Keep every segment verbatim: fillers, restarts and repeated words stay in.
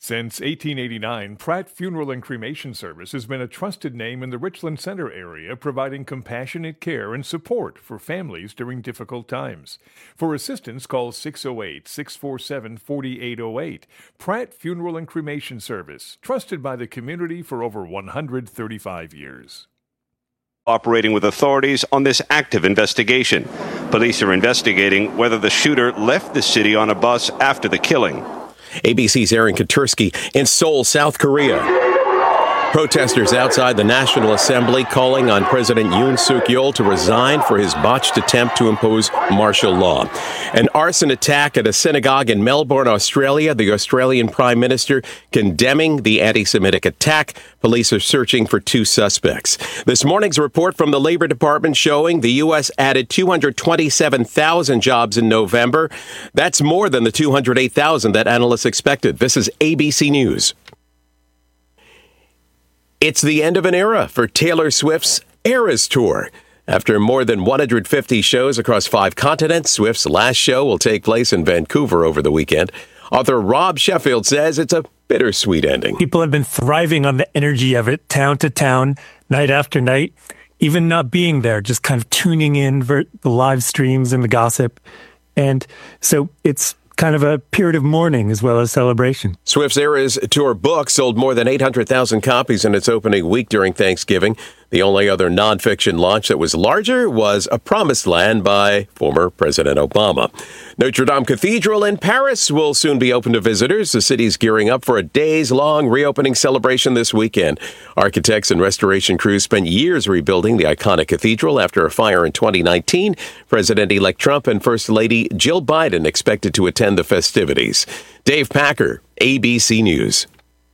Since eighteen eighty-nine, Pratt Funeral and Cremation Service has been a trusted name in the Richland Center area, providing compassionate care and support for families during difficult times. For assistance, call six oh eight, six four seven, four eight oh eight. Pratt Funeral and Cremation Service, trusted by the community for over one hundred thirty-five years. Operating with authorities on this active investigation. Police are investigating whether the shooter left the city on a bus after the killing. A B C's Aaron Katursky in Seoul, South Korea. Protesters outside the National Assembly calling on President Yoon Suk-yeol to resign for his botched attempt to impose martial law. An arson attack at a synagogue in Melbourne, Australia. The Australian Prime Minister condemning the anti-Semitic attack. Police are searching for two suspects. This morning's report from the Labor Department showing the U S added two hundred twenty-seven thousand jobs in November. That's more than the two hundred eight thousand that analysts expected. This is A B C News. It's the end of an era for Taylor Swift's Eras Tour. After more than one hundred fifty shows across five continents, Swift's last show will take place in Vancouver over the weekend. Author Rob Sheffield says it's a bittersweet ending. People have been thriving on the energy of it, town to town, night after night, even not being there, just kind of tuning in for the live streams and the gossip. And so it's kind of a period of mourning as well as celebration. Swift's Eras Tour book sold more than eight hundred thousand copies in its opening week during Thanksgiving. The only other nonfiction launch that was larger was A Promised Land by former President Obama. Notre Dame Cathedral in Paris will soon be open to visitors. The city's gearing up for a days-long reopening celebration this weekend. Architects and restoration crews spent years rebuilding the iconic cathedral after a fire in twenty nineteen. President-elect Trump and First Lady Jill Biden expected to attend the festivities. Dave Packer, A B C News.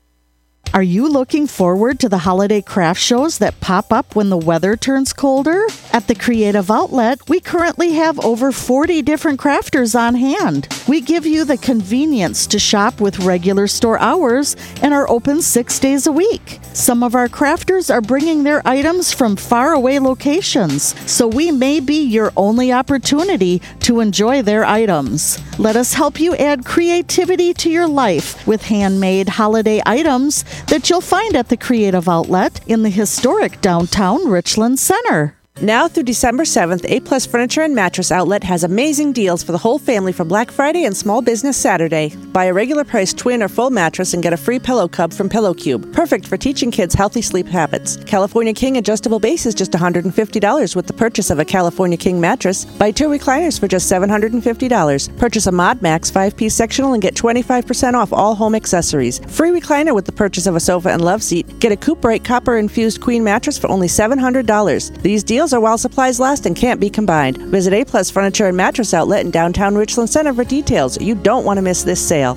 Are you looking forward to the holiday craft shows that pop up when the weather turns colder? At the Creative Outlet, we currently have over forty different crafters on hand. We give you the convenience to shop with regular store hours and are open six days a week. Some of our crafters are bringing their items from faraway locations, so we may be your only opportunity to enjoy their items. Let us help you add creativity to your life with handmade holiday items that you'll find at the Creative Outlet in the historic downtown Richland Center. Now through December seventh, A-Plus Furniture and Mattress Outlet has amazing deals for the whole family for Black Friday and Small Business Saturday. Buy a regular price twin or full mattress and get a free pillow cub from Pillow Cube. Perfect for teaching kids healthy sleep habits. California King adjustable base is just one hundred fifty dollars with the purchase of a California King mattress. Buy two recliners for just seven hundred fifty dollars. Purchase a Mod Max five-piece sectional and get twenty-five percent off all home accessories. Free recliner with the purchase of a sofa and love seat. Get a Cooperate copper-infused queen mattress for only seven hundred dollars. These deals are while supplies last and can't be combined. Visit A-Plus Furniture and Mattress Outlet in downtown Richland Center for details. You don't want to miss this sale.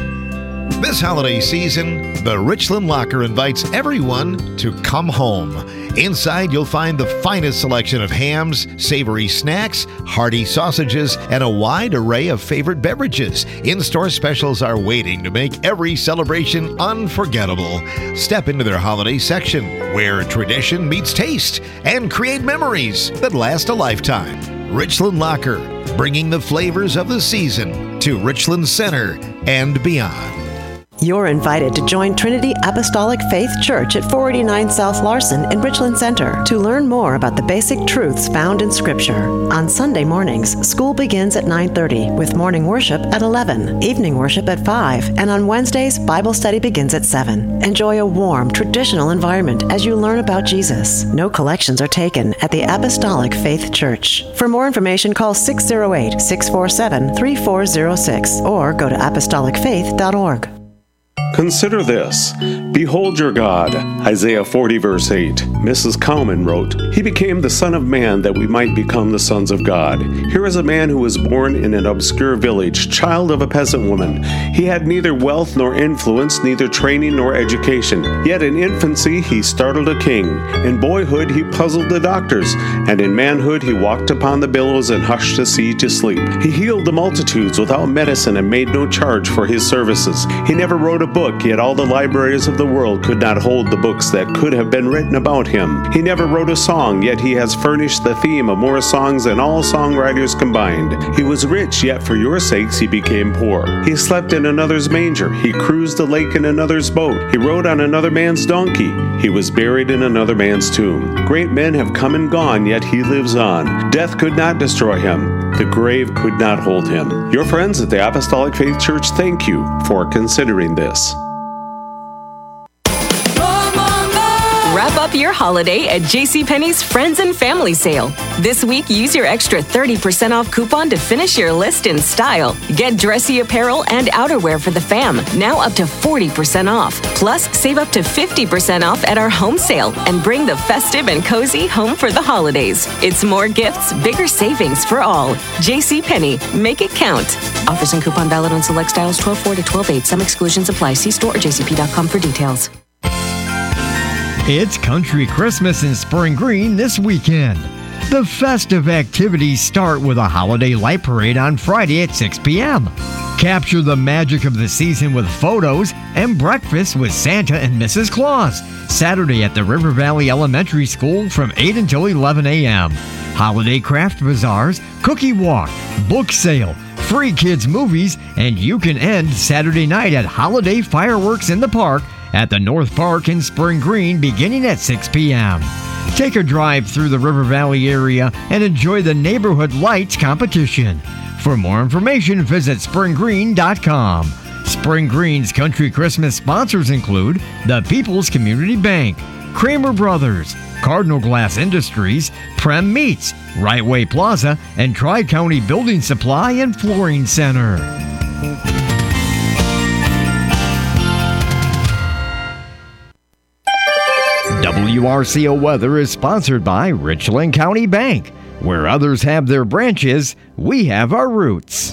This holiday season, the Richland Locker invites everyone to come home. Inside, you'll find the finest selection of hams, savory snacks, hearty sausages, and a wide array of favorite beverages. In-store specials are waiting to make every celebration unforgettable. Step into their holiday section, where tradition meets taste, and create memories that last a lifetime. Richland Locker, bringing the flavors of the season to Richland Center and beyond. You're invited to join Trinity Apostolic Faith Church at four eighty-nine South Larson in Richland Center to learn more about the basic truths found in Scripture. On Sunday mornings, school begins at nine thirty with morning worship at eleven, evening worship at five, and on Wednesdays, Bible study begins at seven. Enjoy a warm, traditional environment as you learn about Jesus. No collections are taken at the Apostolic Faith Church. For more information, call six oh eight, six four seven, three four oh six or go to apostolic faith dot org. Consider this. Behold your God. Isaiah forty verse eight. Missus Cowman wrote, He became the Son of Man that we might become the sons of God. Here is a man who was born in an obscure village, child of a peasant woman. He had neither wealth nor influence, neither training nor education. Yet in infancy he startled a king. In boyhood he puzzled the doctors, and in manhood he walked upon the billows and hushed the sea to sleep. He healed the multitudes without medicine and made no charge for his services. He never wrote a book book, yet all the libraries of the world could not hold the books that could have been written about him. He never wrote a song, yet he has furnished the theme of more songs than all songwriters combined. He was rich, yet for your sakes he became poor. He slept in another's manger. He cruised the lake in another's boat. He rode on another man's donkey. He was buried in another man's tomb. Great men have come and gone, yet he lives on. Death could not destroy him. The grave could not hold him. Your friends at the Apostolic Faith Church thank you for considering this. Wrap up your holiday at JCPenney's Friends and Family Sale. This week, use your extra thirty percent off coupon to finish your list in style. Get dressy apparel and outerwear for the fam, now up to forty percent off. Plus, save up to fifty percent off at our home sale and bring the festive and cozy home for the holidays. It's more gifts, bigger savings for all. JCPenney, make it count. Offers and coupon valid on select styles twelve four to twelve eight. Some exclusions apply. See store or j c p dot com for details. It's Country Christmas in Spring Green this weekend. The festive activities start with a holiday light parade on Friday at six p.m. Capture the magic of the season with photos and breakfast with Santa and Missus Claus, Saturday at the River Valley Elementary School from eight until eleven a.m. Holiday craft bazaars, cookie walk, book sale, free kids movies, and you can end Saturday night at holiday fireworks in the park at the North Park in Spring Green beginning at six p.m. Take a drive through the River Valley area and enjoy the Neighborhood Lights competition. For more information, visit spring green dot com. Spring Green's Country Christmas sponsors include the People's Community Bank, Kramer Brothers, Cardinal Glass Industries, Prem Meats, Right Way Plaza, and Tri-County Building Supply and Flooring Center. W R C O Weather is sponsored by Richland County Bank. Where others have their branches, we have our roots.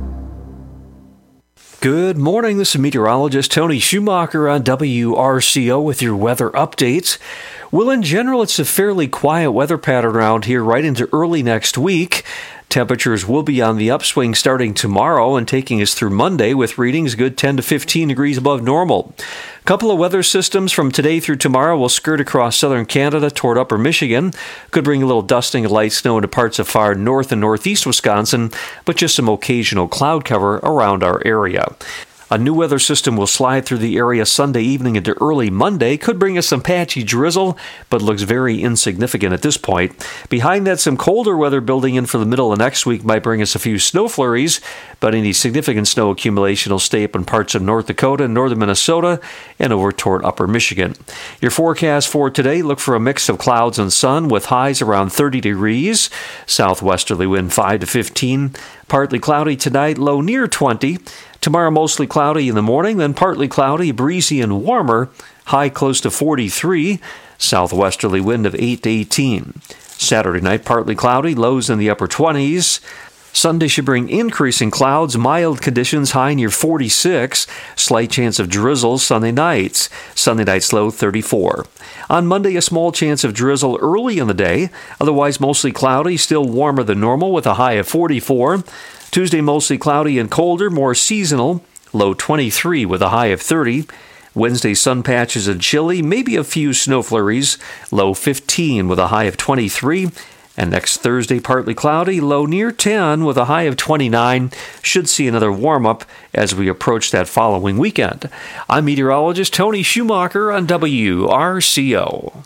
Good morning. This is meteorologist Tony Schumacher on W R C O with your weather updates. Well, in general, it's a fairly quiet weather pattern around here right into early next week. Temperatures will be on the upswing starting tomorrow and taking us through Monday with readings good ten to fifteen degrees above normal. A couple of weather systems from today through tomorrow will skirt across southern Canada toward upper Michigan. Could bring a little dusting of light snow into parts of far north and northeast Wisconsin, but just some occasional cloud cover around our area. A new weather system will slide through the area Sunday evening into early Monday. Could bring us some patchy drizzle, but looks very insignificant at this point. Behind that, some colder weather building in for the middle of next week might bring us a few snow flurries, but any significant snow accumulation will stay up in parts of North Dakota and northern Minnesota and over toward upper Michigan. Your forecast for today, look for a mix of clouds and sun with highs around thirty degrees. Southwesterly wind five to fifteen. Partly cloudy tonight, low near twenty. Tomorrow mostly cloudy in the morning, then partly cloudy, breezy and warmer, high close to forty-three, southwesterly wind of eight to eighteen. Saturday night partly cloudy, lows in the upper twenties. Sunday should bring increasing clouds, mild conditions, high near forty-six, slight chance of drizzle Sunday nights. Sunday nights low thirty-four. On Monday, a small chance of drizzle early in the day, otherwise mostly cloudy, still warmer than normal with a high of forty-four. Tuesday, mostly cloudy and colder, more seasonal, low twenty-three with a high of thirty. Wednesday, sun patches and chilly, maybe a few snow flurries, low fifteen with a high of twenty-three. And next Thursday, partly cloudy, low near ten with a high of twenty-nine. Should see another warm-up as we approach that following weekend. I'm meteorologist Tony Schumacher on W R C O.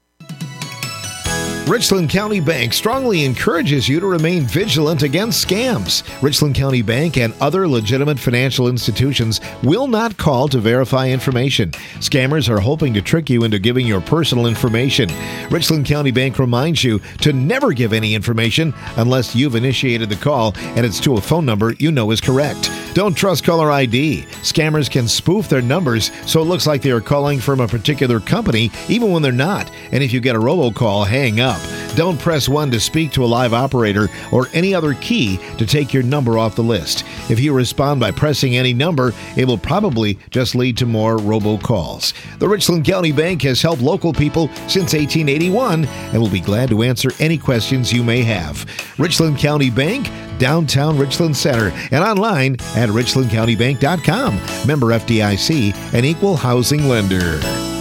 Richland County Bank strongly encourages you to remain vigilant against scams. Richland County Bank and other legitimate financial institutions will not call to verify information. Scammers are hoping to trick you into giving your personal information. Richland County Bank reminds you to never give any information unless you've initiated the call and it's to a phone number you know is correct. Don't trust caller I D. Scammers can spoof their numbers so it looks like they are calling from a particular company even when they're not. And if you get a robocall, hang up. Don't press one to speak to a live operator or any other key to take your number off the list. If you respond by pressing any number, it will probably just lead to more robocalls. The Richland County Bank has helped local people since eighteen eighty-one and will be glad to answer any questions you may have. Richland County Bank, downtown Richland Center, and online at richland county bank dot com. Member F D I C, an equal housing lender.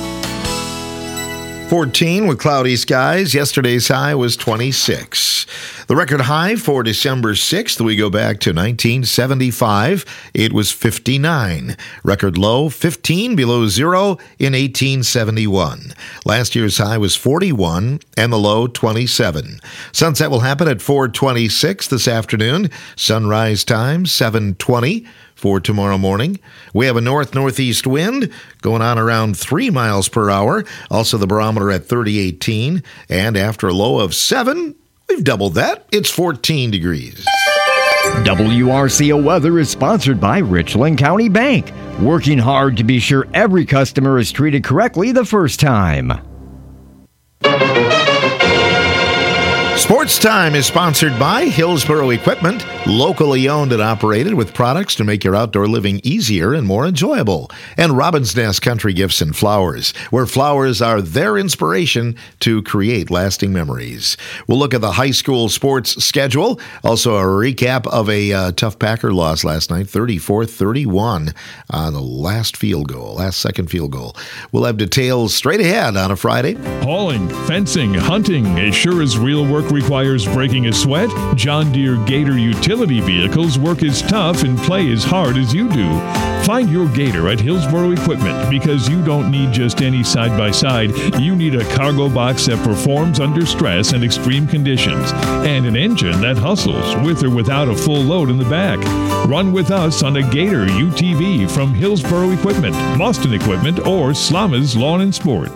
fourteen with cloudy skies. Yesterday's high was twenty-six. The record high for December sixth, we go back to nineteen seventy-five. It was fifty-nine. Record low, fifteen below zero in eighteen seventy-one. Last year's high was forty-one and the low twenty-seven. Sunset will happen at four twenty-six this afternoon. Sunrise time seven twenty. For tomorrow morning. We have a north-northeast wind going on around three miles per hour. Also the barometer at thirty eighteen. And after a low of seven, we've doubled that. It's fourteen degrees. W R C O Weather is sponsored by Richland County Bank, working hard to be sure every customer is treated correctly the first time. Sports Time is sponsored by Hillsboro Equipment, locally owned and operated with products to make your outdoor living easier and more enjoyable. And Robin's Nest Country Gifts and Flowers, where flowers are their inspiration to create lasting memories. We'll look at the high school sports schedule. Also a recap of a uh, tough Packer loss last night, thirty-four thirty-one on the last field goal, last second field goal. We'll have details straight ahead on a Friday. Hauling, fencing, hunting, as sure as real work requires breaking a sweat, John Deere Gator utility vehicles work as tough and play as hard as you do. Find your Gator at Hillsboro Equipment, because you don't need just any side-by-side. You need a cargo box that performs under stress and extreme conditions, and an engine that hustles with or without a full load in the back. Run with us on a Gator U T V from Hillsboro Equipment, Boston Equipment, or Slama's Lawn and Sport.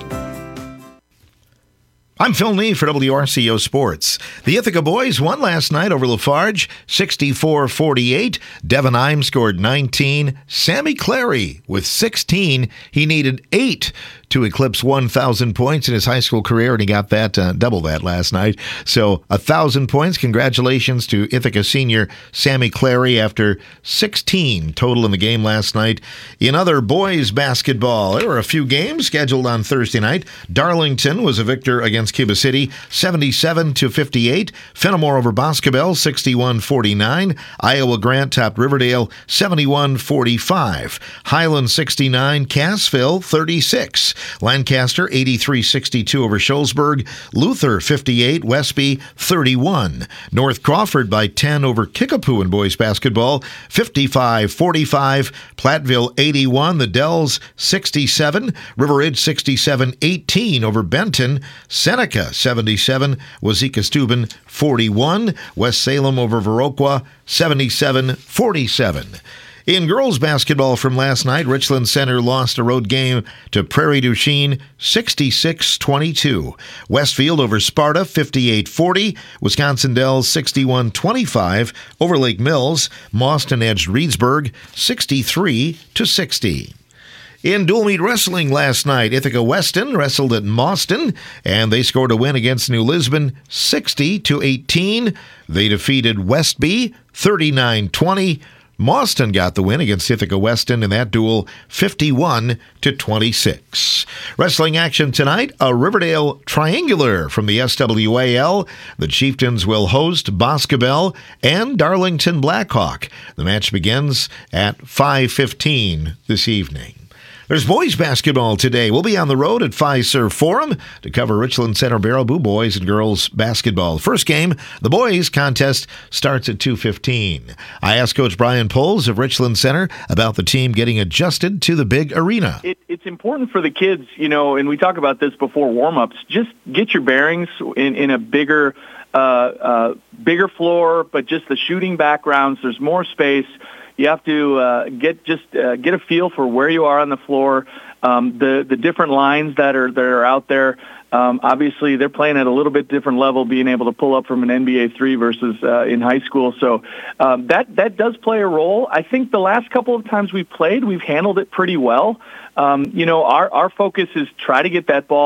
I'm Phil Nee for W R C O Sports. The Ithaca boys won last night over Lafarge, sixty-four forty-eight. Devin Imes scored nineteen. Sammy Clary with sixteen. He needed eight to eclipse one thousand points in his high school career, and he got that, uh, double that last night. So one thousand points. Congratulations to Ithaca senior Sammy Clary after sixteen total in the game last night. In other boys basketball, there were a few games scheduled on Thursday night. Darlington was a victor against Cuba City, seventy-seven to fifty-eight. Fenimore over Boscobel, sixty-one forty-nine. Iowa Grant topped Riverdale, seventy-one forty-five. Highland, sixty-nine. Cassville, thirty-six. Lancaster, eighty-three sixty-two over Shullsburg. Luther, fifty-eight. Westby, thirty-one. North Crawford by ten over Kickapoo in boys basketball, fifty-five forty-five. Platteville, eighty-one. The Dells, sixty-seven. River Ridge, sixty-seven eighteen over Benton. Seneca, seventy-seven. Wazeeka Steuben, forty-one. West Salem over Viroqua, seventy-seven forty-seven. In girls basketball from last night, Richland Center lost a road game to Prairie du Chien, sixty-six twenty-two. Westfield over Sparta, fifty-eight forty. Wisconsin Dells, sixty-one twenty-five over Lake Mills. Mauston edged Reedsburg, sixty-three to sixty. In dual meet wrestling last night, Ithaca Weston wrestled at Mauston, and they scored a win against New Lisbon, sixty to eighteen. They defeated Westby, thirty-nine twenty. Mauston got the win against Ithaca Weston in that duel, fifty-one to twenty-six. Wrestling action tonight, a Riverdale Triangular from the S W A L. The Chieftains will host Boscobel and Darlington Blackhawk. The match begins at five fifteen this evening. There's boys basketball today. We'll be on the road at Fiserv Forum to cover Richland Center Baraboo boys and girls basketball. First game, the boys contest, starts at two fifteen. I asked Coach Brian Poles of Richland Center about the team getting adjusted to the big arena. It, it's important for the kids, you know, and we talk about this before warm-ups, just get your bearings in, in a bigger, uh, uh, bigger floor, but just the shooting backgrounds, there's more space. You have to uh, get just uh, get a feel for where you are on the floor, um, the the different lines that are that are out there. Um, obviously, they're playing at a little bit different level, being able to pull up from an N B A three versus uh, in high school. So um, that that does play a role. I think the last couple of times we played, we've handled it pretty well. Um, you know, our our focus is try to get that ball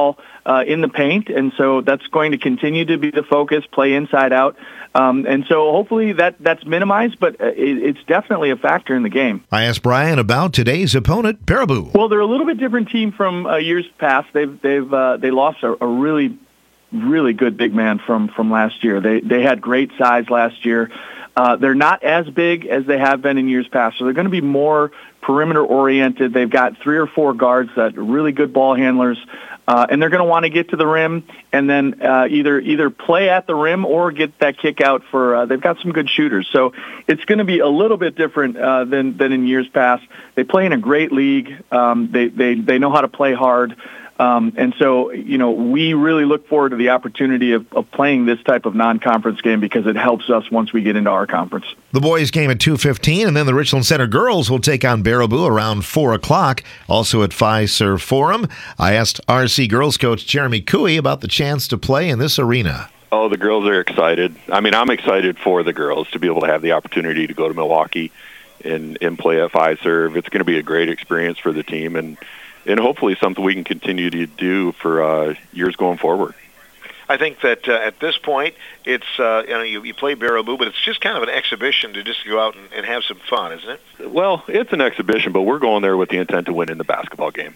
uh, in the paint, and so that's going to continue to be the focus, play inside out. Um, and so hopefully that, that's minimized, but it, it's definitely a factor in the game. I asked Brian about today's opponent, Baraboo. Well, they're a little bit different team from uh, years past. They've they've uh, they lost a, a really really good big man from from last year. They they had great size last year. Uh, they're not as big as they have been in years past, so they're going to be more perimeter oriented. They've got three or four guards that are really good ball handlers. Uh, and they're going to want to get to the rim and then uh, either either play at the rim or get that kick out for. Uh, they've got some good shooters, so it's going to be a little bit different uh, than than in years past. They play in a great league. Um, they they they know how to play hard. Um, and so, you know, we really look forward to the opportunity of, of playing this type of non-conference game because it helps us once we get into our conference. The boys game at two fifteen, and then the Richland Center girls will take on Baraboo around four o'clock, also at Fiserv Forum. I asked R C girls coach Jeremy Cooey about the chance to play in this arena. Oh, the girls are excited. I mean, I'm excited for the girls to be able to have the opportunity to go to Milwaukee and, and play at Fiserv. It's going to be a great experience for the team, and and hopefully something we can continue to do for uh, years going forward. I think that uh, at this point, it's uh, you know you, you play Baraboo, but it's just kind of an exhibition to just go out and, and have some fun, isn't it? Well, it's an exhibition, but we're going there with the intent to win in the basketball game.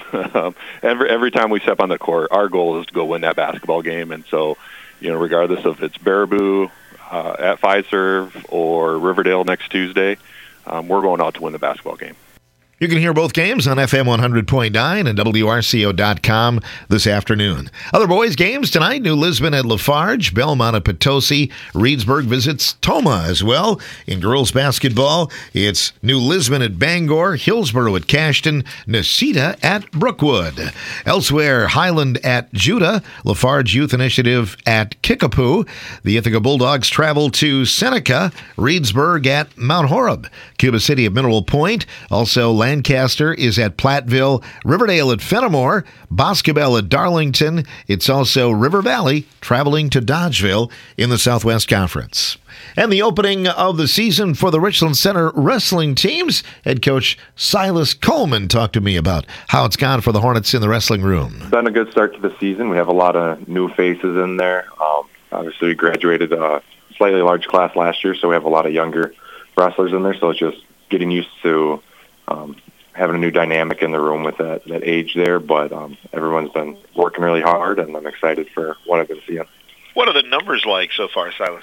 every every time we step on the court, our goal is to go win that basketball game, and so you know, regardless if it's Baraboo uh, at Fiserv or Riverdale next Tuesday, um, we're going out to win the basketball game. You can hear both games on F M one hundred point nine and W R C O dot com this afternoon. Other boys' games tonight, New Lisbon at Lafarge, Belmont at Potosi, Reedsburg visits Toma as well. In girls' basketball, it's New Lisbon at Bangor, Hillsborough at Cashton, Necedah at Brookwood. Elsewhere, Highland at Judah, Lafarge Youth Initiative at Kickapoo. The Ithaca Bulldogs travel to Seneca, Reedsburg at Mount Horeb, Cuba City at Mineral Point, also Lancaster is at Platteville, Riverdale at Fenimore, Boscobel at Darlington. It's also River Valley traveling to Dodgeville in the Southwest Conference. And the opening of the season for the Richland Center wrestling teams, head coach Silas Coleman talked to me about how it's gone for the Hornets in the wrestling room. It's been a good start to the season. We have a lot of new faces in there. Um, obviously, we graduated a slightly large class last year, so we have a lot of younger wrestlers in there, so it's just getting used to Um, having a new dynamic in the room with that, that age there, but um, everyone's been working really hard, and I'm excited for what I've been seeing. What are the numbers like so far, Silas?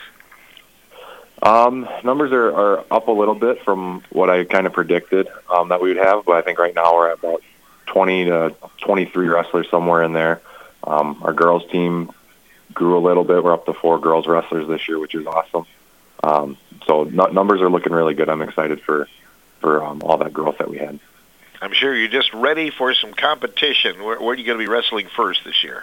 Um, numbers are, are up a little bit from what I kind of predicted um, that we would have, but I think right now we're at about twenty to twenty-three wrestlers, somewhere in there. Um, our girls team grew a little bit. We're up to four girls wrestlers this year, which is awesome. Um, so n- numbers are looking really good. I'm excited for for um, all that growth that we had. I'm sure you're just ready for some competition. Where, where are you going to be wrestling first this year?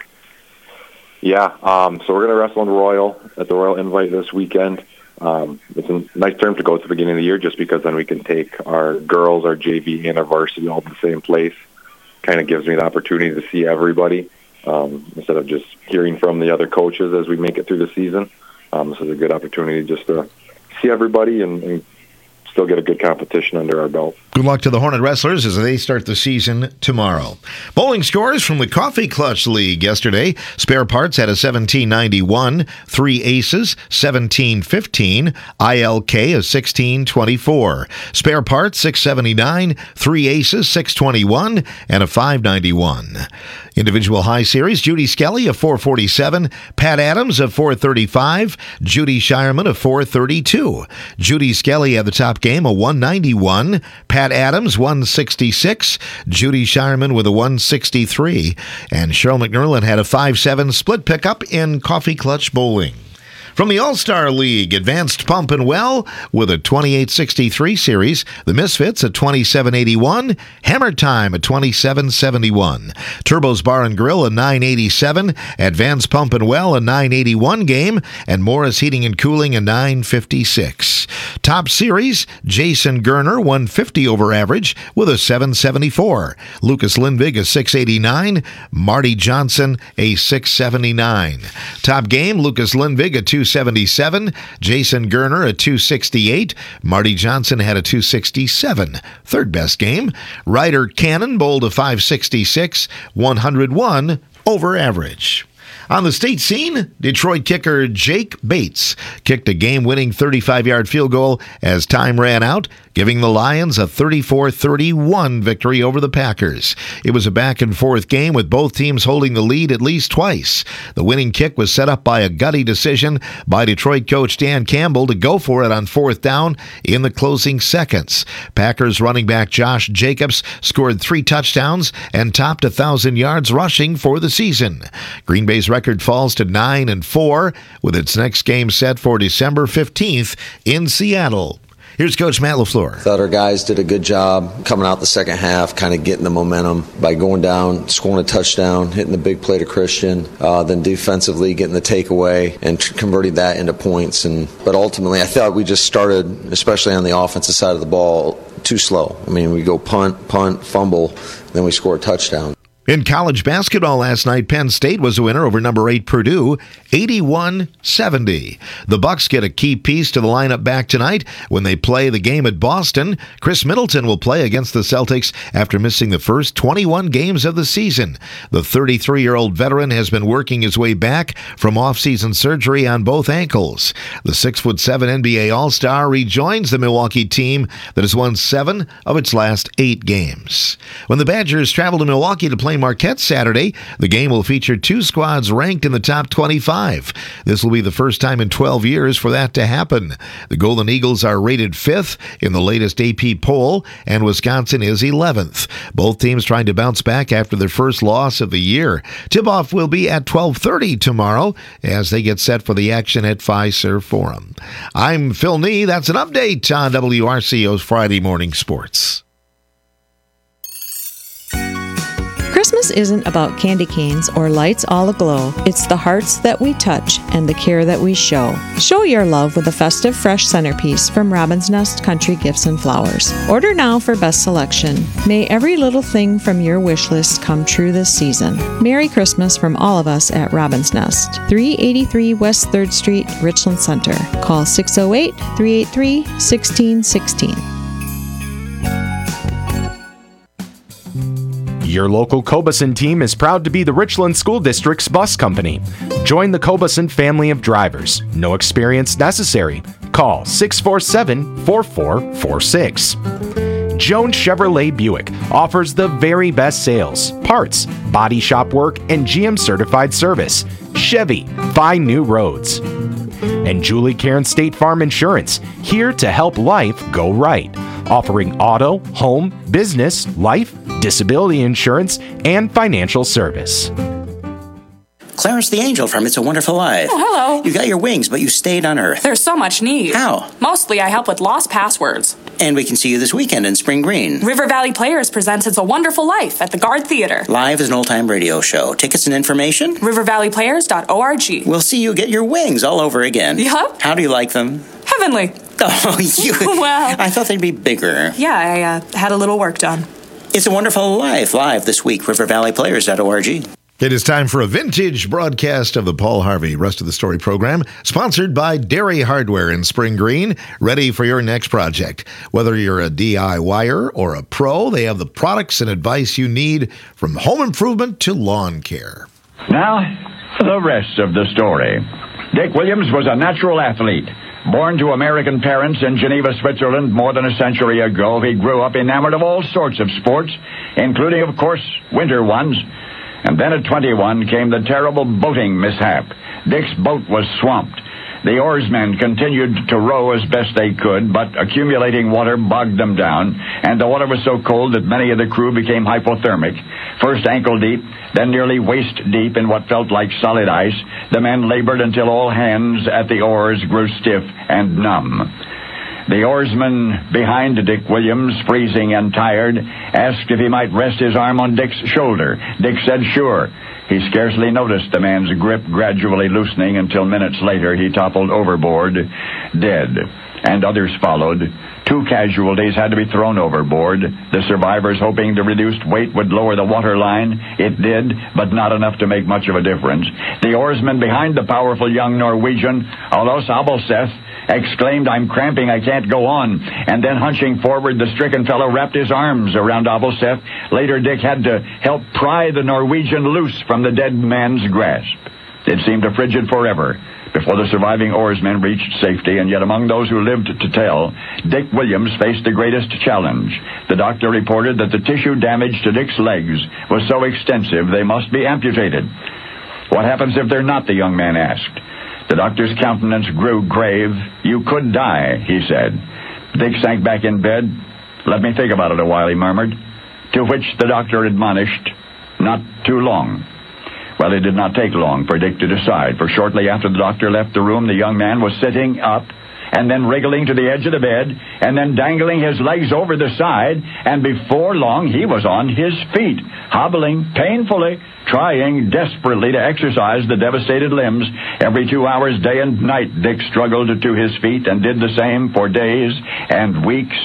Yeah, um, so we're going to wrestle in Royal at the Royal Invite this weekend. Um, it's a nice term to go at the beginning of the year just because then we can take our girls, our J V, and our varsity all to the same place. Kind of gives me the opportunity to see everybody um, instead of just hearing from the other coaches as we make it through the season. Um, this is a good opportunity just to see everybody and, and still get a good competition under our belt. Good luck to the Hornet wrestlers as they start the season tomorrow. Bowling scores from the Coffee Clutch League yesterday. Spare Parts had a seventeen ninety-one, Three Aces seventeen fifteen, I L K a sixteen twenty-four. Spare Parts six seventy-nine, Three Aces six twenty-one, and a five ninety-one. Individual high series, Judy Skelly a four forty-seven, Pat Adams a four thirty-five, Judy Shireman a four thirty-two. Judy Skelly had the top game a one ninety-one, Pat Adams one sixty-six, Judy Shireman with a one sixty-three, and Cheryl McNerlin had a five seven split pickup in Coffee Clutch Bowling. From the All-Star League, Advanced Pump and Well with a twenty-eight sixty-three series, the Misfits at twenty-seven eighty-one, Hammer Time at twenty-seven seventy-one, Turbo's Bar and Grill a nine eighty-seven, Advanced Pump and Well a nine eighty-one game, and Morris Heating and Cooling a nine fifty-six. Top series, Jason Gerner one fifty over average with a seven seventy-four, Lucas Lindvig a six eighty-nine, Marty Johnson a six seventy-nine. Top game, Lucas Lindvig a two seventy-seven, Jason Gerner a two sixty-eight, Marty Johnson had a two sixty-seven. Third best game, Ryder Cannon bowled a five sixty-six, one oh one over average. On the state scene, Detroit kicker Jake Bates kicked a game-winning thirty-five-yard field goal as time ran out, giving the Lions a thirty-four thirty-one victory over the Packers. It was a back-and-forth game with both teams holding the lead at least twice. The winning kick was set up by a gutty decision by Detroit coach Dan Campbell to go for it on fourth down in the closing seconds. Packers running back Josh Jacobs scored three touchdowns and topped one thousand yards rushing for the season. Green Bay's record falls to nine and four, with its next game set for December fifteenth in Seattle. Here's Coach Matt LaFleur. Thought our guys did a good job coming out the second half, kind of getting the momentum by going down, scoring a touchdown, hitting the big play to Christian, uh, then defensively getting the takeaway and t- converting that into points. And but ultimately, I thought we just started, especially on the offensive side of the ball, too slow. I mean, we go punt, punt, fumble, then we score a touchdown. In college basketball last night, Penn State was the winner over number eight Purdue, eighty-one seventy. The Bucks get a key piece to the lineup back tonight when they play the game at Boston. Chris Middleton will play against the Celtics after missing the first twenty-one games of the season. The thirty-three-year-old veteran has been working his way back from off-season surgery on both ankles. The six foot seven N B A All-Star rejoins the Milwaukee team that has won seven of its last eight games. When the Badgers travel to Milwaukee to play Marquette Saturday, the game will feature two squads ranked in the top twenty-five. This will be the first time in twelve years for that to happen. The Golden Eagles are rated fifth in the latest A P poll, and Wisconsin is eleventh. Both teams trying to bounce back after their first loss of the year. Tip-off will be at twelve thirty tomorrow as they get set for the action at Fiserv Forum. I'm Phil Nee. That's an update on W R C O's Friday Morning Sports. Christmas isn't about candy canes or lights all aglow. It's the hearts that we touch and the care that we show. Show your love with a festive fresh centerpiece from Robin's Nest Country Gifts and Flowers. Order now for best selection. May every little thing from your wish list come true this season. Merry Christmas from all of us at Robin's Nest, three eighty-three West third Street, Richland Center. Call six oh eight, three eight three, one six one six. Your local Cobeson team is proud to be the Richland School District's bus company. Join the Cobeson family of drivers. No experience necessary. Call six four seven, four four four six. Jones Chevrolet Buick offers the very best sales, parts, body shop work, and G M certified service. Chevy, find new roads. And Julie Cairn State Farm Insurance, here to help life go right. Offering auto, home, business, life, disability insurance, and financial service. Clarence the Angel from It's a Wonderful Life. Oh, hello. You got your wings, but you stayed on Earth. There's so much need. How? Mostly I help with lost passwords. And we can see you this weekend in Spring Green. River Valley Players presents It's a Wonderful Life at the Guard Theater. Live is an old-time radio show. Tickets and information? river valley players dot org. We'll see you get your wings all over again. Yup. How do you like them? Heavenly. Oh, you... Well... I thought they'd be bigger. Yeah, I uh, had a little work done. It's a Wonderful Life, live this week, river valley players dot org. It is time for a vintage broadcast of the Paul Harvey Rest of the Story program, sponsored by Dairy Hardware in Spring Green, ready for your next project. Whether you're a DIYer or a pro, they have the products and advice you need from home improvement to lawn care. Now, the rest of the story. Dick Williams was a natural athlete. Born to American parents in Geneva, Switzerland more than a century ago, he grew up enamored of all sorts of sports, including, of course, winter ones. And then at twenty-one came the terrible boating mishap. Dick's boat was swamped. The oarsmen continued to row as best they could, but accumulating water bogged them down, and the water was so cold that many of the crew became hypothermic. First ankle deep, then nearly waist deep in what felt like solid ice. The men labored until all hands at the oars grew stiff and numb. The oarsman behind Dick Williams, freezing and tired, asked if he might rest his arm on Dick's shoulder. Dick said sure. He scarcely noticed the man's grip gradually loosening until minutes later he toppled overboard, dead. And others followed. Two Two casualties had to be thrown overboard. The survivors, hoping the reduced weight would lower the water line. It did, but not enough to make much of a difference. The oarsman behind the powerful young Norwegian, Olos Abelseth, exclaimed, "I'm cramping, I can't go on." And then hunching forward, the stricken fellow wrapped his arms around Abelseth. Later, Dick had to help pry the Norwegian loose from the dead man's grasp. It seemed a frigid forever before the surviving oarsmen reached safety, and yet among those who lived to tell, Dick Williams faced the greatest challenge. The doctor reported that the tissue damage to Dick's legs was so extensive they must be amputated. "What happens if they're not?" the young man asked. The doctor's countenance grew grave. "You could die," he said. Dick sank back in bed. "Let me think about it a while," he murmured, to which the doctor admonished, "Not too long." Well, it did not take long for Dick to decide, for shortly after the doctor left the room, the young man was sitting up and then wriggling to the edge of the bed and then dangling his legs over the side, and before long he was on his feet, hobbling painfully, trying desperately to exercise the devastated limbs. Every two hours, day and night, Dick struggled to his feet and did the same for days and weeks.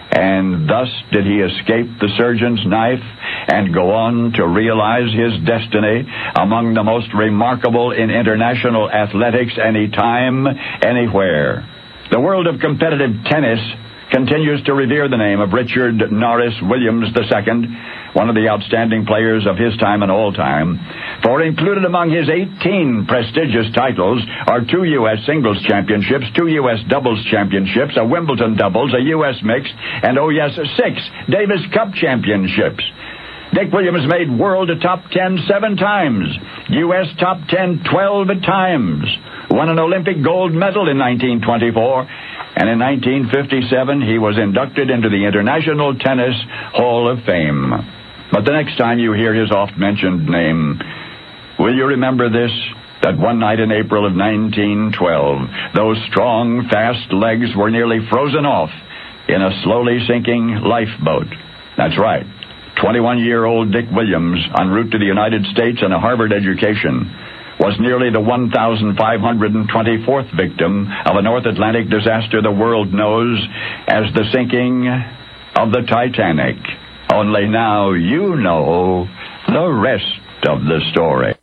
And thus did he escape the surgeon's knife and go on to realize his destiny among the most remarkable in international athletics any time, anywhere. The world of competitive tennis continues to revere the name of Richard Norris Williams the Second, one of the outstanding players of his time and all time. For included among his eighteen prestigious titles are two U S singles championships, two U S doubles championships, a Wimbledon doubles, a U S mixed, and oh yes, six Davis Cup championships. Dick Williams made world top ten seven times, U S top ten twelve times, won an Olympic gold medal in nineteen twenty-four, and in nineteen fifty-seven he was inducted into the International Tennis Hall of Fame. But the next time you hear his oft-mentioned name, will you remember this? That one night in April of nineteen twelve, those strong, fast legs were nearly frozen off in a slowly sinking lifeboat. That's right. twenty-one-year-old Dick Williams, en route to the United States and a Harvard education, was nearly the one thousand five hundred twenty-fourth victim of a North Atlantic disaster the world knows as the sinking of the Titanic. Only now you know the rest of the story.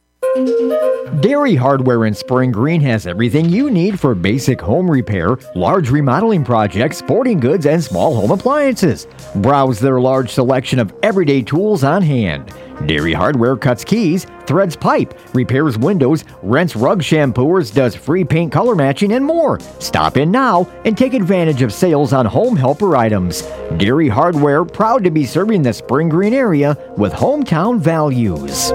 Dairy Hardware in Spring Green has everything you need for basic home repair, large remodeling projects, sporting goods, and small home appliances. Browse their large selection of everyday tools on hand. Dairy Hardware cuts keys, threads pipe, repairs windows, rents rug shampooers, does free paint color matching, and more. Stop in now and take advantage of sales on home helper items. Dairy Hardware, proud to be serving the Spring Green area with hometown values.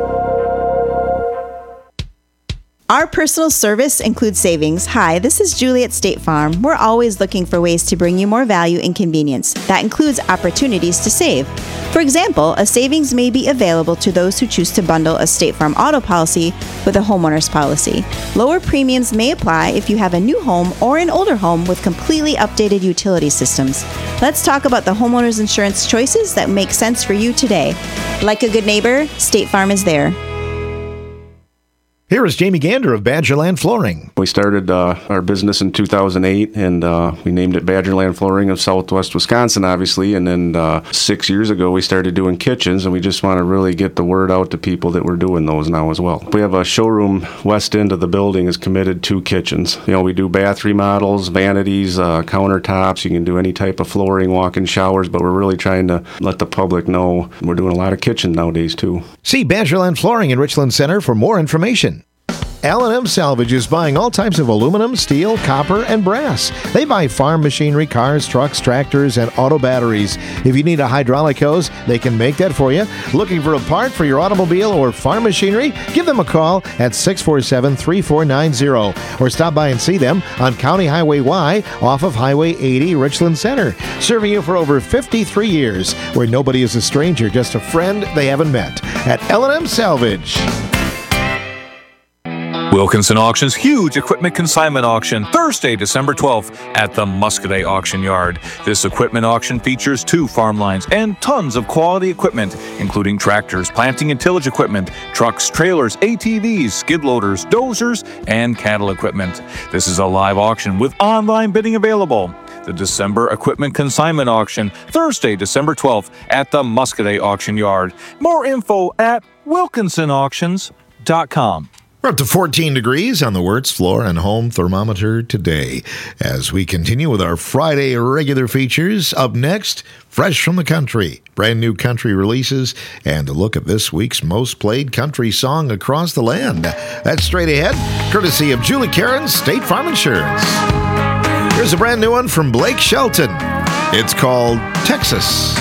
Our personal service includes savings. Hi, this is Julie at State Farm. We're always looking for ways to bring you more value and convenience. That includes opportunities to save. For example, a savings may be available to those who choose to bundle a State Farm auto policy with a homeowner's policy. Lower premiums may apply if you have a new home or an older home with completely updated utility systems. Let's talk about the homeowner's insurance choices that make sense for you today. Like a good neighbor, State Farm is there. Here is Jamie Gander of Badgerland Flooring. We started uh, our business in two thousand eight, and uh, we named it Badgerland Flooring of Southwest Wisconsin, obviously. And then uh, six years ago, we started doing kitchens, and we just want to really get the word out to people that we're doing those now as well. We have a showroom west end of the building is committed to kitchens. You know, we do bath remodels, vanities, uh, countertops. You can do any type of flooring, walk-in showers, but we're really trying to let the public know we're doing a lot of kitchen nowadays, too. See Badgerland Flooring in Richland Center for more information. L and M Salvage is buying all types of aluminum, steel, copper, and brass. They buy farm machinery, cars, trucks, tractors, and auto batteries. If you need a hydraulic hose, they can make that for you. Looking for a part for your automobile or farm machinery? Give them a call at six four seven, three four nine zero or stop by and see them on County Highway Y off of Highway eighty, Richland Center. Serving you for over fifty-three years, where nobody is a stranger, just a friend they haven't met. At L and M Salvage. Wilkinson Auction's huge equipment consignment auction, Thursday, December twelfth at the Muscadet Auction Yard. This equipment auction features two farm lines and tons of quality equipment, including tractors, planting and tillage equipment, trucks, trailers, A T Vs, skid loaders, dozers, and cattle equipment. This is a live auction with online bidding available. the December Equipment Consignment Auction, Thursday, December twelfth at the Muscadet Auction Yard. More info at wilkinson auctions dot com. We're up to fourteen degrees on the Wirtz Floor and Home thermometer today. As we continue with our Friday regular features, up next, Fresh from the Country, brand new country releases, and a look at this week's most played country song across the land. That's straight ahead, courtesy of Julie Caron's State Farm Insurance. Here's a brand new one from Blake Shelton. It's called Texas.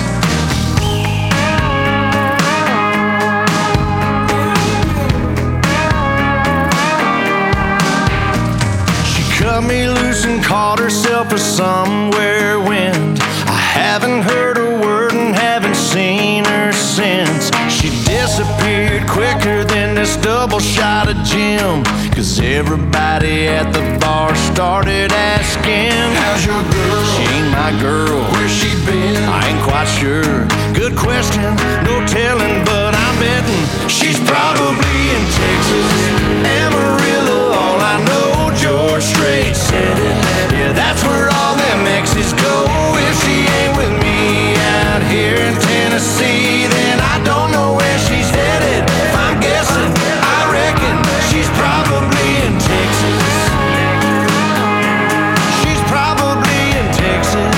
Cut me loose and caught herself a somewhere wind. I haven't heard a word and haven't seen her since. She disappeared quicker than this double shot of gin. Cause everybody at the bar started asking, how's your girl? She ain't my girl. Where's she been? I ain't quite sure. Good question, no telling, but I'm betting she's probably in Texas. Amarillo, all I know, George Strait said it. Yeah, that's where all them exes go. If she ain't with me out here in Tennessee, then I don't know where she's headed. If I'm guessing, I reckon she's probably in Texas. She's probably in Texas.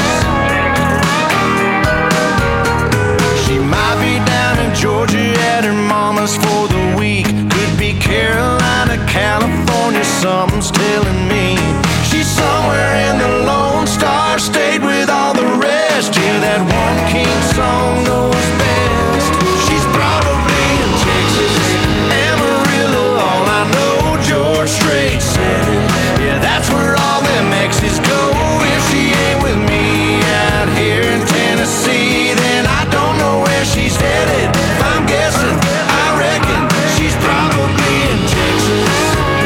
She might be down in Georgia at her mama's for the week. Could be Carolina, California, something's telling me. She's somewhere in the Lone Star State with all the rest. Yeah, that one king song knows best. She's probably in Texas. Amarillo, all I know, George Strait said it. Yeah, that's where all them exes go. If she ain't with me out here in Tennessee, then I don't know where she's headed. If I'm guessing, I reckon she's probably in Texas.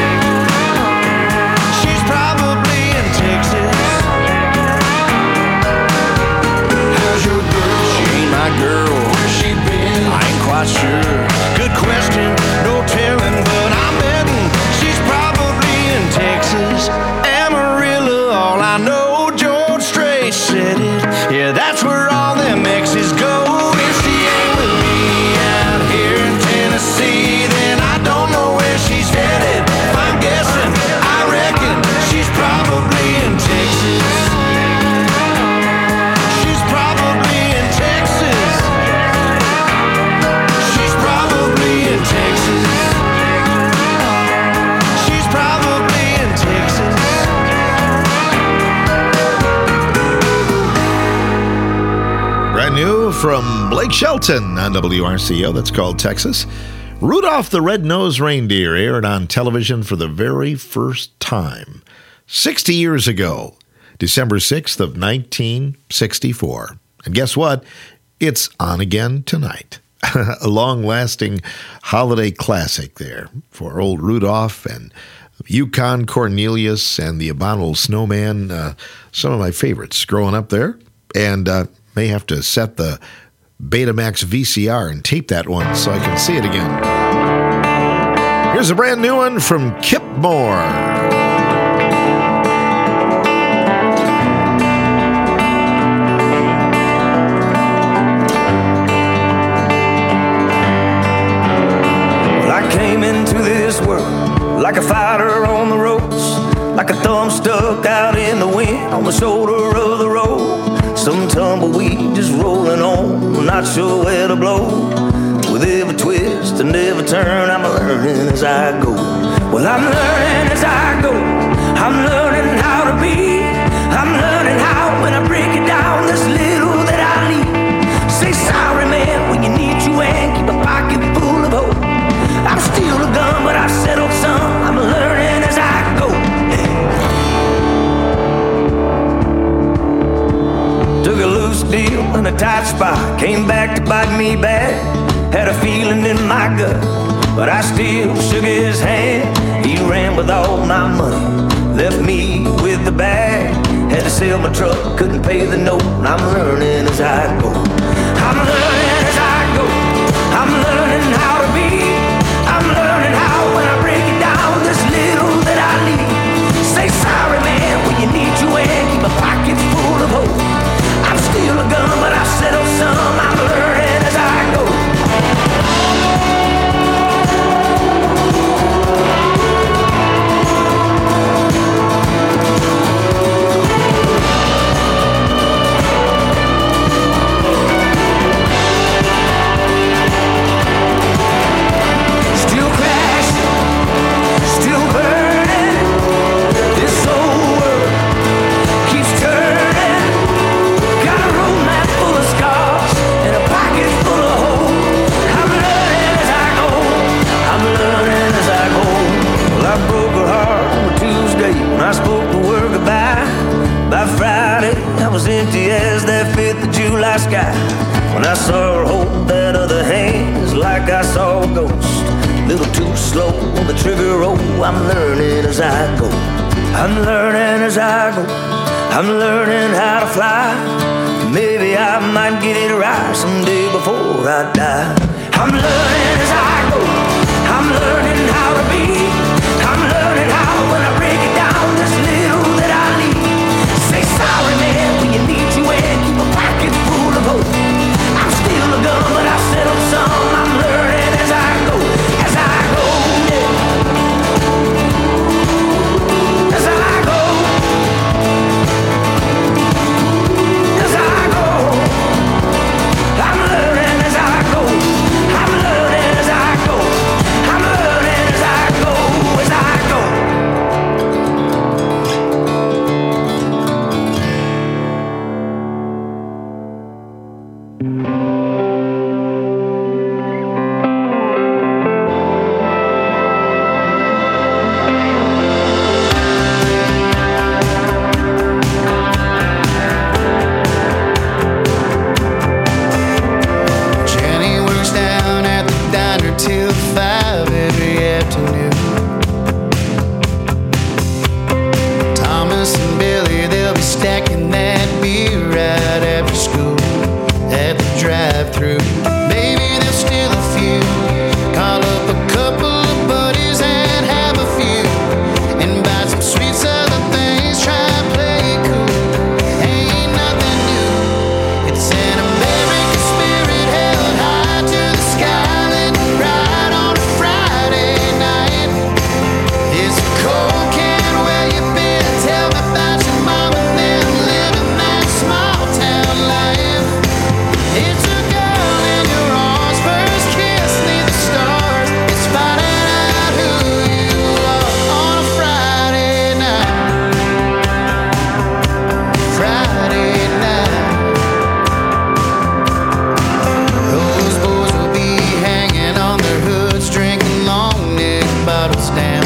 She's probably in Texas. How's your girl? She ain't my girl. Where's she been? I ain't quite sure. Good question, no telling, but I'm betting she's probably in Texas. Amarillo, all I know, George Strait said it. Yeah, that's where all them exes go. If she ain't with me out here in Tennessee, then I don't know where she's headed. If I'm guessing, I reckon she's probably in Texas. She's probably in Texas. She's probably in Texas. She's probably in Texas. Brand new from Blake Shelton on W R C O. That's called Texas. Rudolph the Red-Nosed Reindeer aired on television for the very first time sixty years ago, December sixth of nineteen sixty-four. And guess what? It's on again tonight. A long-lasting holiday classic there for old Rudolph and Yukon Cornelius and the Abominable Snowman. Uh, some of my favorites growing up there. And uh, may have to set the Betamax V C R and tape that one so I can see it again. Here's a brand new one from Kip Moore. Came into this world like a fighter on the ropes, like a thumb stuck out in the wind on the shoulder of the road. Some tumbleweed just rolling on, not sure where to blow. With every twist and every turn, I'm learning as I go. Well, I'm learning as I go. I'm learning how to be. I'm learning how when I break it down, this little that I need. Say sorry, man, when you need you and keep a pocket full of hope. I'm still a gun, but I've settled some. I'm learning as I go. Took a loose deal in a tight spot, came back to bite me bad. Had a feeling in my gut, but I still shook his hand. He ran with all my money, left me with the bag. Had to sell my truck, couldn't pay the note. I'm learning as I go. I'm learning as I go. I'm learning how to be. I'm learning how when I break it down, this little that I need. Say sorry, man, when you need you and keep my pockets full little too slow on the trigger. Oh, I'm learning as I go. I'm learning as I go. I'm learning how to fly. Maybe I might get it right someday before I die. I'm learning as I go. I'm learning how to be. I'm learning how when I break it down, this little that I need. Say sorry, man, when you need to and keep a pocket full of hope. I'm still a gun, but I settled some. I'm learning as I go, as I go, yeah. As I go, as I go. I'm learning as I go. I'm learning as I go. I'm learning as I go, as I go. Jenny works down at the diner till five every afternoon. Thomas and Billy, they'll be stacking that beer right after school at the drive-thru. Maybe they'll steal a few, call up a couple of buddies and have a few, and buy some sweet southern things, try and play it cool. Ain't nothing new. It's an American spirit held high to the sky, lit right on a Friday night. It's a cold can where you been. Tell me about your mom and them living that small town life. It's a girl in your arms, first kiss, neath the stars. It's finding out who you are on a Friday night. Friday night. Those boys will be hanging on their hoods, drinking long neck bottles down,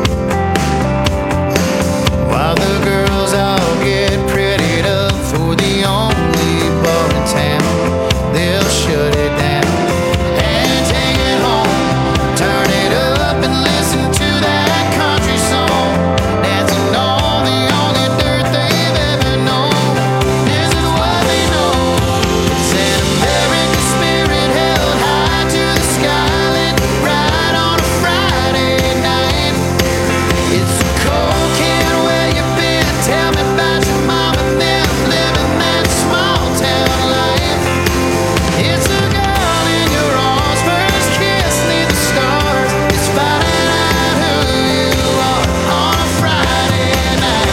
while the girls all get prettied up for the only bar in town. They'll shut it down and take it home, turn it up and listen to that country song, dancing on the only dirt they've ever known. This is what they know. It's an American spirit held high to the sky, lit right on a Friday night. It's a cold can where you been. Tell me about your mom and them living that small town life. It's a girl in your arms, first kiss, neath the stars. It's finding out who you are on a Friday night.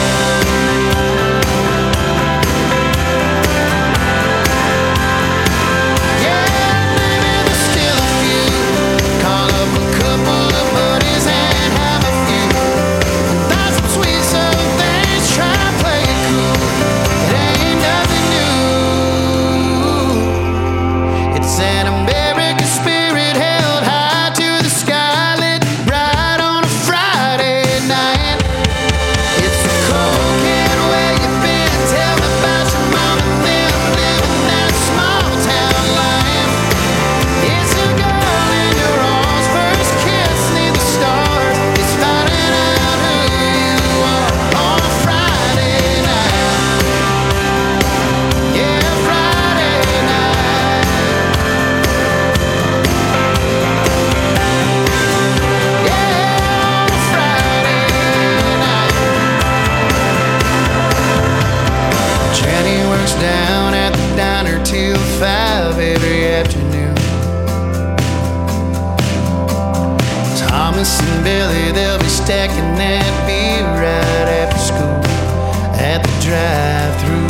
Yeah, maybe there's still a few, call up a couple of buddies and have a few, buy some sweet southern things, try and play it cool. It ain't nothing new. It's an American spirit held high to the sky, lit right on a Friday night. It's a cold can where you been. Tell me about your mom and them living that small town life. It's a girl in your arms, first kiss, neath the stars. It's finding out who you are on a Friday night. Yeah, Friday night. Yeah, on a Friday night. Jenny works down at the diner till five every afternoon. Thomas and Billy, they'll be stacking that beer right after school at the drive-thru.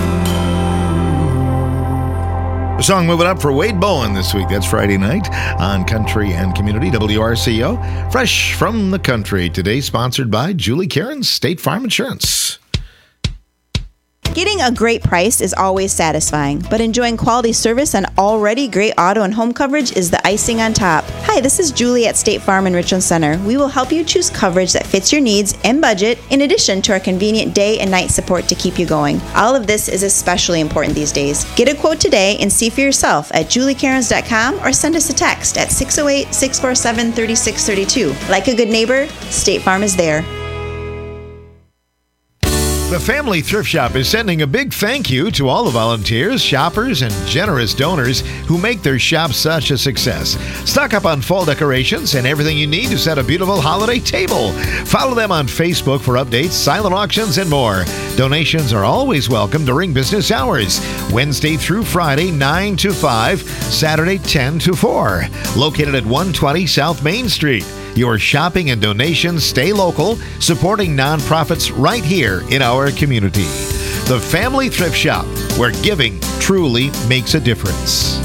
A song moving up for Wade Bowen this week. That's Friday night on Country and Community, W R C O. Fresh from the country today, sponsored by Julie Cairns, State Farm Insurance. Getting a great price is always satisfying, but enjoying quality service and already great auto and home coverage is the icing on top. Hi, this is Julie at State Farm in Richland Center. We will help you choose coverage that fits your needs and budget, in addition to our convenient day and night support to keep you going. All of this is especially important these days. Get a quote today and see for yourself at julie cairns dot com or send us a text at six oh eight, six four seven, three six three two. Like a good neighbor, State Farm is there. The Family Thrift Shop is sending a big thank you to all the volunteers, shoppers, and generous donors who make their shop such a success. Stock up on fall decorations and everything you need to set a beautiful holiday table. Follow them on Facebook for updates, silent auctions, and more. Donations are always welcome during business hours. Wednesday through Friday, nine to five, Saturday, ten to four. Located at one twenty South Main Street. Your shopping and donations stay local, supporting nonprofits right here in our community. The Family Thrift Shop, where giving truly makes a difference.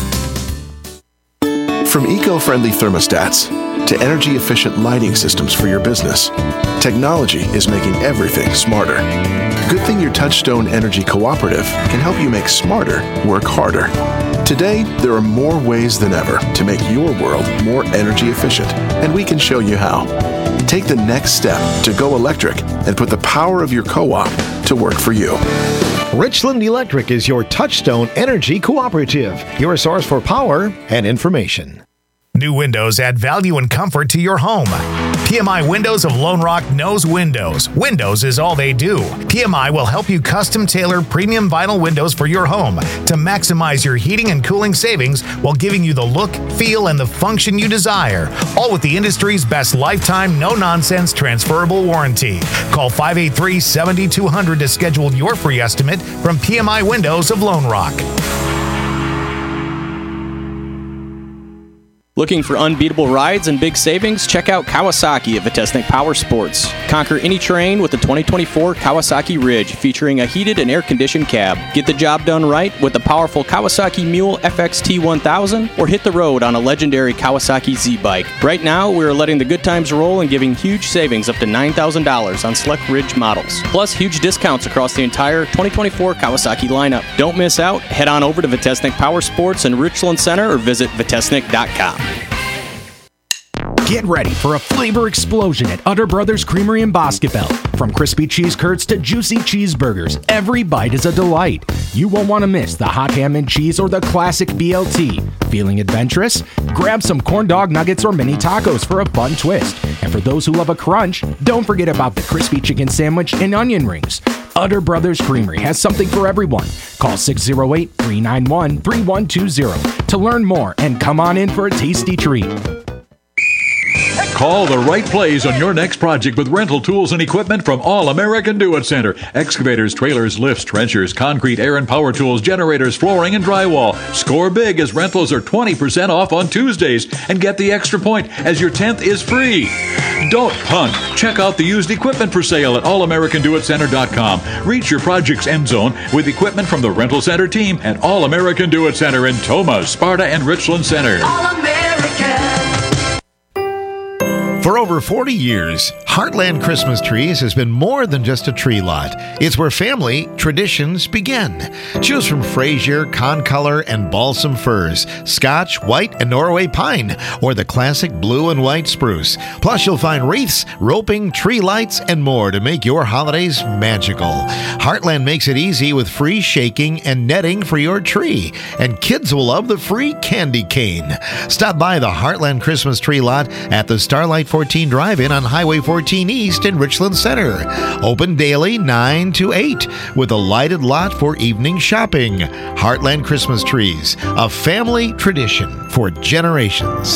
From eco-friendly thermostats to energy-efficient lighting systems for your business, technology is making everything smarter. Good thing your Touchstone Energy Cooperative can help you make smarter work harder. Today, there are more ways than ever to make your world more energy efficient, and we can show you how. Take the next step to go electric and put the power of your co-op to work for you. Richland Electric is your Touchstone Energy Cooperative, your source for power and information. New windows add value and comfort to your home. P M I Windows of Lone Rock knows windows. Windows is all they do. P M I will help you custom tailor premium vinyl windows for your home to maximize your heating and cooling savings while giving you the look, feel, and the function you desire. All with the industry's best lifetime, no-nonsense transferable warranty. Call five eight three, seven two zero zero to schedule your free estimate from P M I Windows of Lone Rock. Looking for unbeatable rides and big savings? Check out Kawasaki at Vitesnik Power Sports. Conquer any terrain with the twenty twenty-four Kawasaki Ridge, featuring a heated and air-conditioned cab. Get the job done right with the powerful Kawasaki Mule F X T one thousand, or hit the road on a legendary Kawasaki Z-Bike. Right now, we're letting the good times roll and giving huge savings up to nine thousand dollars on select Ridge models. Plus, huge discounts across the entire twenty twenty-four Kawasaki lineup. Don't miss out. Head on over to Vitesnik Power Sports in Richland Center or visit vitesnik dot com. Get ready for a flavor explosion at Utter Brothers Creamery in Boscoville. From crispy cheese curds to juicy cheeseburgers, every bite is a delight. You won't want to miss the hot ham and cheese or the classic B L T. Feeling adventurous? Grab some corn dog nuggets or mini tacos for a fun twist. And for those who love a crunch, don't forget about the crispy chicken sandwich and onion rings. Utter Brothers Creamery has something for everyone. Call six oh eight, three nine one, three one two zero to learn more and come on in for a tasty treat. Call the right place on your next project with rental tools and equipment from All American Do-It Center. Excavators, trailers, lifts, trenchers, concrete, air and power tools, generators, flooring, and drywall. Score big as rentals are twenty percent off on Tuesdays, and get the extra point as your tenth is free. Don't punt. Check out the used equipment for sale at all american do it center dot com. Reach your project's end zone with equipment from the Rental Center team at All American Do-It Center in Tomah, Sparta, and Richland Center. All American. For over forty years, Heartland Christmas Trees has been more than just a tree lot. It's where family traditions begin. Choose from Fraser, Concolor, and Balsam firs, Scotch, White, and Norway pine, or the classic blue and white spruce. Plus, you'll find wreaths, roping, tree lights, and more to make your holidays magical. Heartland makes it easy with free shaking and netting for your tree. And kids will love the free candy cane. Stop by the Heartland Christmas Tree lot at the Starlight fourteen Drive-In on Highway fourteen East in Richland Center. Open daily nine to eight with a lighted lot for evening shopping. Heartland Christmas Trees, a family tradition for generations.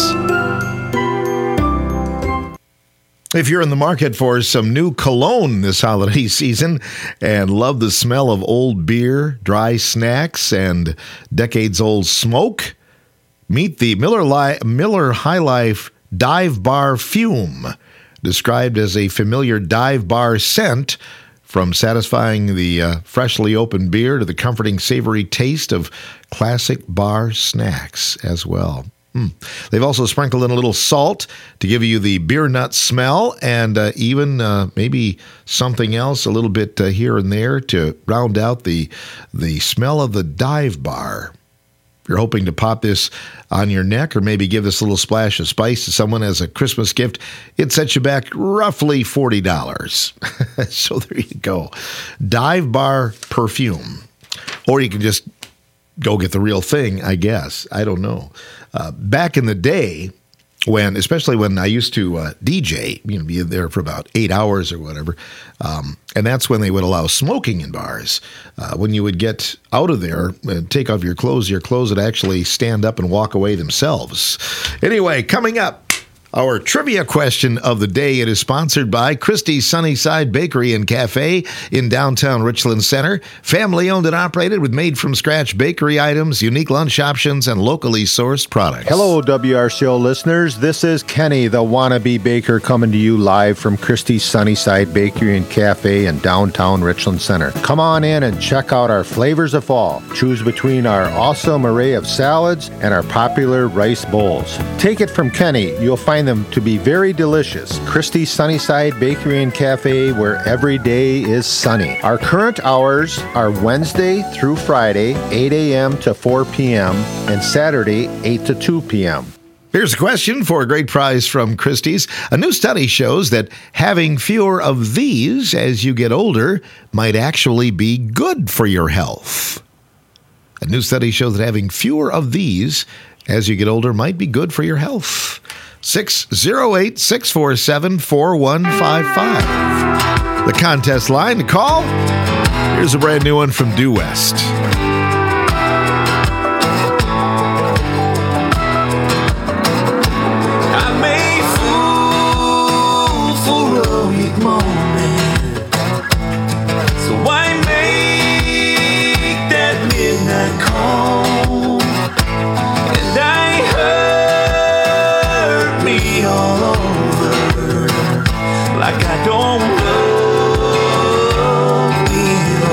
If you're in the market for some new cologne this holiday season and love the smell of old beer, dry snacks, and decades-old smoke, meet the Miller, Li- Miller High Life Dive Bar Fume, described as a familiar dive bar scent, from satisfying the uh, freshly opened beer to the comforting savory taste of classic bar snacks as well. Hmm. They've also sprinkled in a little salt to give you the beer nut smell, and uh, even uh, maybe something else a little bit uh, here and there to round out the the smell of the dive bar. If you're hoping to pop this on your neck or maybe give this little splash of spice to someone as a Christmas gift, it sets you back roughly forty dollars. So there you go. Dive bar perfume. Or you can just go get the real thing, I guess. I don't know. Uh, back in the day, when, especially when I used to uh, D J, you know, be there for about eight hours or whatever, um, and that's when they would allow smoking in bars. Uh, when you would get out of there and take off your clothes, your clothes would actually stand up and walk away themselves. Anyway, coming up, our trivia question of the day. It is sponsored by Christie's Sunnyside Bakery and Cafe in downtown Richland Center. Family owned and operated with made-from-scratch bakery items, unique lunch options, and locally sourced products. Hello, W R C O listeners. This is Kenny, the wannabe baker, coming to you live from Christie's Sunnyside Bakery and Cafe in downtown Richland Center. Come on in and check out our flavors of fall. Choose between our awesome array of salads and our popular rice bowls. Take it from Kenny. You'll find them to be very delicious. Christie's Sunnyside Bakery and Cafe, where every day is sunny. Our current hours are Wednesday through Friday, eight a.m. to four p.m., and Saturday, eight to two p.m. Here's a question for a great prize from Christie's. A new study shows that having fewer of these as you get older might actually be good for your health. A new study shows that having fewer of these as you get older might be good for your health. six oh eight, six four seven, four one five five. The contest line to call. Here's a brand new one from Due West. I made fool for a weak moment, so I make that midnight call, and I hurt me all over, like I don't love me at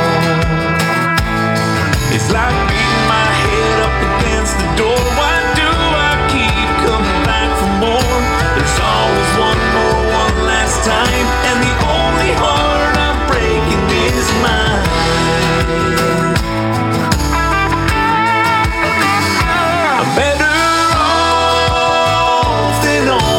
all. It's like beating my head up against the door. Why do I keep coming back for more? There's always one more, one last time, and the only heart I'm breaking is mine. I'm better off than all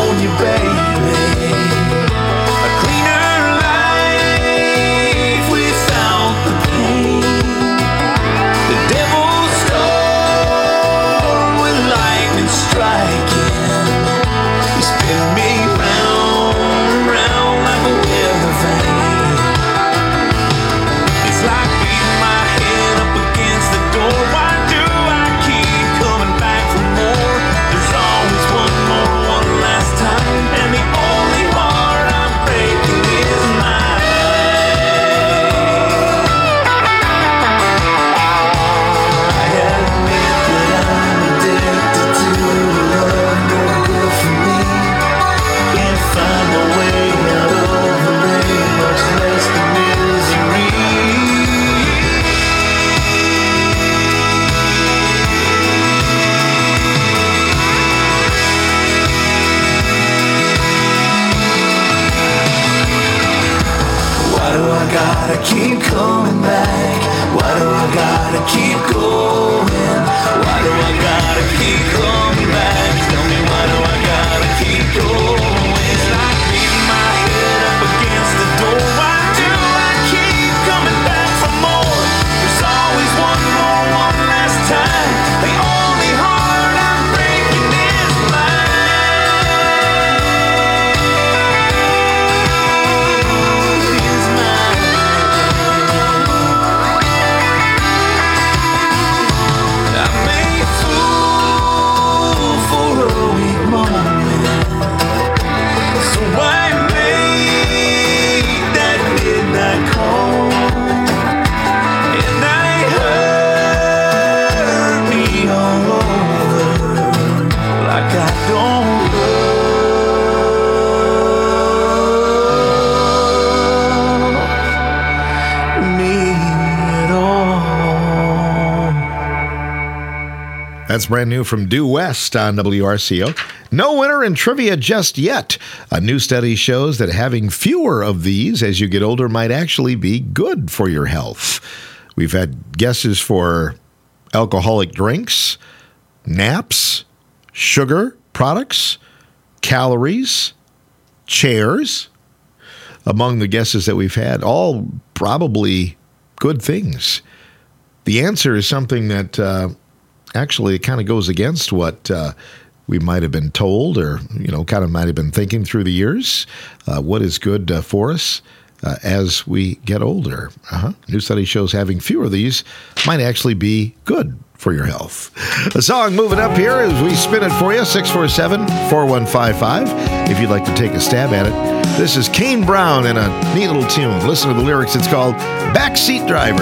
That's brand new from Due West on W R C O. No winner in trivia just yet. A new study shows that having fewer of these as you get older might actually be good for your health. We've had guesses for alcoholic drinks, naps, sugar products, calories, chairs. Among the guesses that we've had, all probably good things. The answer is something that uh, actually kind of goes against what uh, we might have been told or, you know, kind of might have been thinking through the years. Uh, what is good uh, for us uh, as we get older? Uh-huh. New study shows having fewer of these might actually be good for your health. A song moving up here as we spin it for you, six four seven, four one five five, if you'd like to take a stab at it. This is Kane Brown in a neat little tune. Listen to the lyrics. It's called Backseat Driver.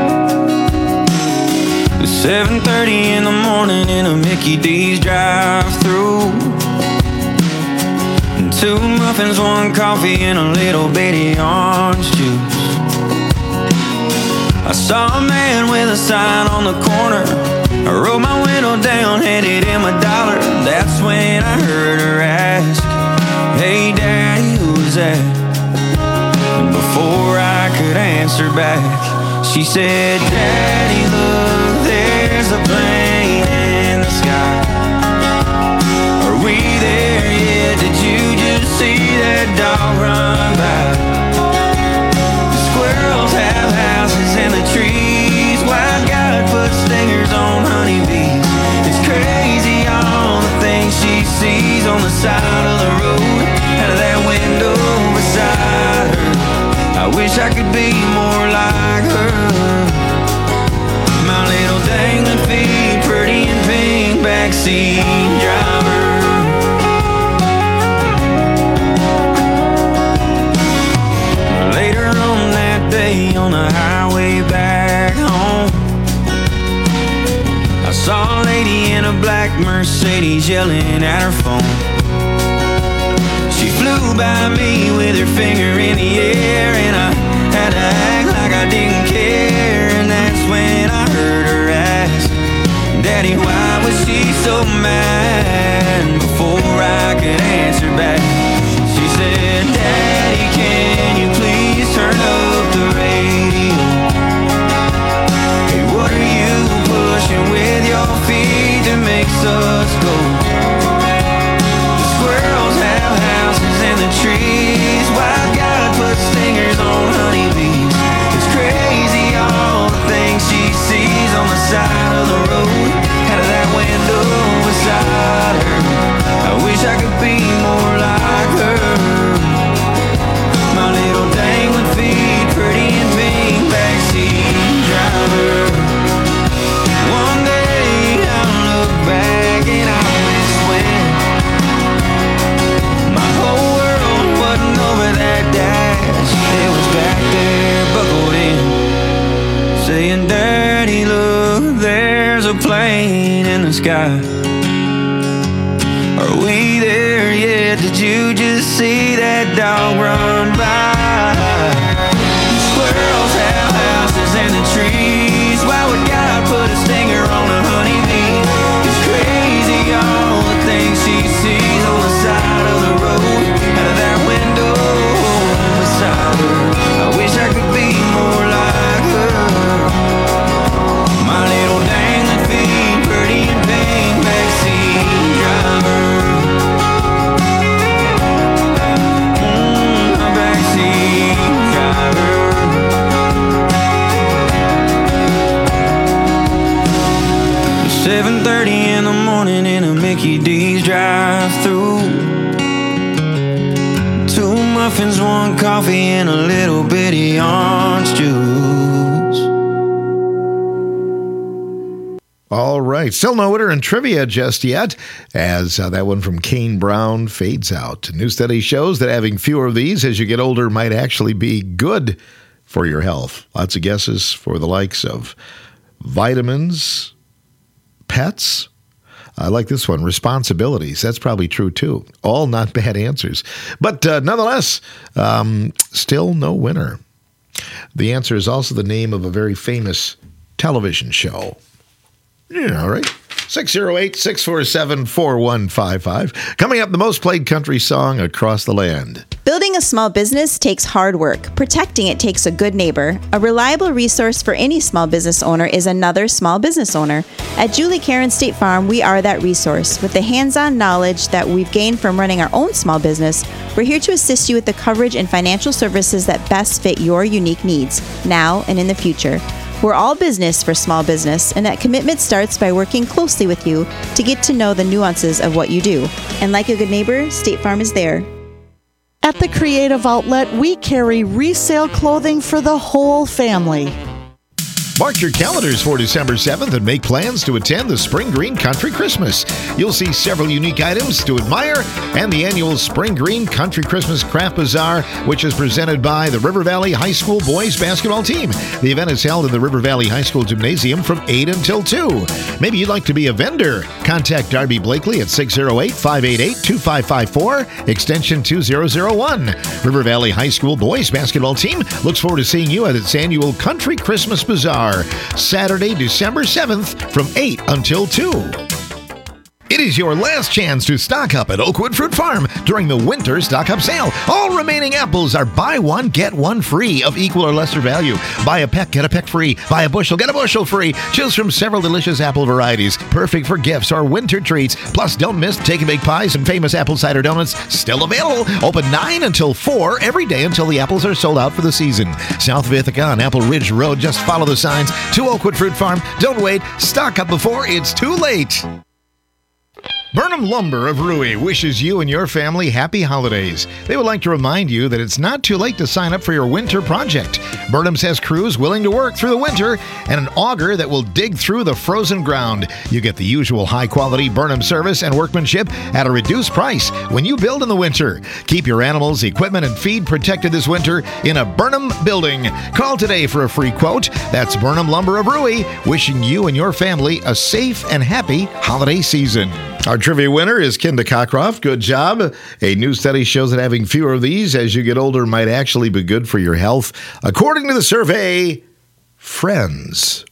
seven thirty in the morning in a Mickey D's drive-thru. Two muffins, one coffee, and a little bitty orange juice. I saw a man with a sign on the corner. I rolled my window down, handed him a dollar. That's when I heard her ask, "Hey Daddy, who's that?" And before I could answer back, she said, "Daddy, look, there's a plane in the sky. Are we there yet? Did you just see that dog run by? The squirrels have houses in the trees. Why God put stingers on honeybees? It's crazy all the things she sees on the side of the road, out of that window beside her. I wish I could be more like her. My little dangling feet, pretty and pink, backseat driver." Later on that day on the highway back home, I saw a lady in a black Mercedes yelling at her phone. She flew by me with her finger in the air, and I had to act like I didn't care. And that's when I heard her ask, "Daddy, why was she so mad?" Before I could answer back, she said, "Daddy, can you please turn up the radio? Hey, what are you pushing with your feet that makes us go? The squirrels have houses in the trees. Why God put stingers on honeybees? It's crazy all the things she sees on the side of the road, out of that window beside her. I wish I could be more like her. My little dangling feet, pretty and pink, backseat driver. One day I'll look back and I'll miss when my whole world wasn't over that dash. It was back there buckled in, saying, "Daddy, look, there's a plane in the sky. Are we there yet? Did you just see that dog run by? Squirrels have houses in the trees. Why would God put a stinger on a honeybee? It's crazy all the things she sees on the side of the road, out of that window beside her. I wish I could be more like her. My little dangling feet, pretty and pink, backseat driver." Mm, a backseat driver. seven thirty in the morning in a Mickey D's drive-thru. Two muffins, one coffee, and a little bitty orange juice. All right. Still no winner in trivia just yet, as uh, that one from Kane Brown fades out. New study shows that having fewer of these as you get older might actually be good for your health. Lots of guesses for the likes of vitamins, pets. I like this one, responsibilities. That's probably true, too. All not bad answers. But uh, nonetheless, um, still no winner. The answer is also the name of a very famous television show. Yeah, all right. six oh eight, six four seven, four one five five. Coming up, the most played country song across the land. Building a small business takes hard work. Protecting it takes a good neighbor. A reliable resource for any small business owner is another small business owner. At Julie Karen State Farm, we are that resource. With the hands-on knowledge that we've gained from running our own small business, we're here to assist you with the coverage and financial services that best fit your unique needs, now and in the future. We're all business for small business, and that commitment starts by working closely with you to get to know the nuances of what you do. And like a good neighbor, State Farm is there. At the Creative Outlet, we carry resale clothing for the whole family. Mark your calendars for December seventh and make plans to attend the Spring Green Country Christmas. You'll see several unique items to admire and the annual Spring Green Country Christmas Craft Bazaar, which is presented by the River Valley High School boys basketball team. The event is held in the River Valley High School Gymnasium from eight until two. Maybe you'd like to be a vendor. Contact Darby Blakely at six oh eight, five eight eight, two five five four, extension two thousand one. River Valley High School boys basketball team looks forward to seeing you at its annual Country Christmas Bazaar, Saturday, December seventh from eight until two. It is your last chance to stock up at Oakwood Fruit Farm during the winter stock-up sale. All remaining apples are buy one, get one free of equal or lesser value. Buy a peck, get a peck free. Buy a bushel, get a bushel free. Choose from several delicious apple varieties, perfect for gifts or winter treats. Plus, don't miss Take and Bake pies and famous apple cider donuts, still available. Open nine until four every day until the apples are sold out for the season. South of Ithaca on Apple Ridge Road. Just follow the signs to Oakwood Fruit Farm. Don't wait. Stock up before it's too late. Burnham Lumber of Rui wishes you and your family happy holidays. They would like to remind you that it's not too late to sign up for your winter project. Burnham's has crews willing to work through the winter and an auger that will dig through the frozen ground. You get the usual high-quality Burnham service and workmanship at a reduced price when you build in the winter. Keep your animals, equipment, and feed protected this winter in a Burnham building. Call today for a free quote. That's Burnham Lumber of Rui, wishing you and your family a safe and happy holiday season. Our trivia winner is Kinda Cockcroft. Good job. A new study shows that having fewer of these as you get older might actually be good for your health. According to the survey, friends.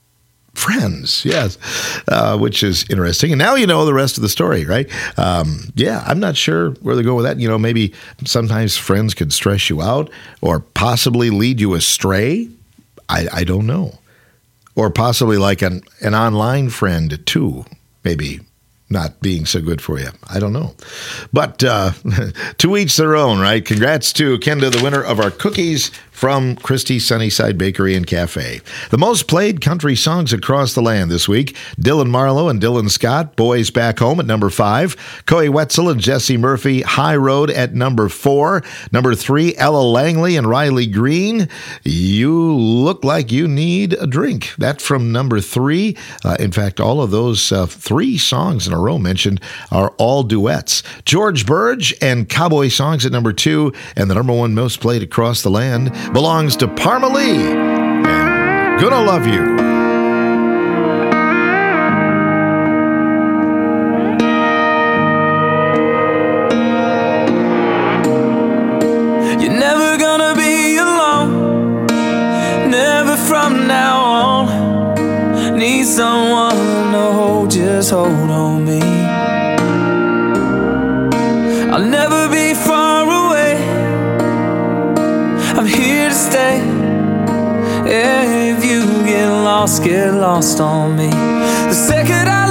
Friends, yes, uh, which is interesting. And now you know the rest of the story, right? Um, yeah, I'm not sure where to go with that. You know, maybe sometimes friends could stress you out or possibly lead you astray. I, I don't know. Or possibly like an, an online friend, too, maybe not being so good for you. I don't know. But uh, to each their own, right? Congrats to Kenda, the winner of our cookies from Christie's Sunnyside Bakery and Cafe. The most played country songs across the land this week. Dylan Marlowe and Dylan Scott, Boys Back Home at number five. Coy Wetzel and Jesse Murphy, High Road at number four. Number three, Ella Langley and Riley Green, You Look Like You Need a Drink. That's from number three. Uh, in fact, all of those uh, three songs in a row mentioned are all duets. George Burge and Cowboy Songs at number two, and the number one most played across the land belongs to Parma Lee and Gonna Love You. You're never gonna be alone, never from now on. Need someone to hold, just hold on me. I'll never be far away, I'm here to stay. If you get lost, get lost on me. The second I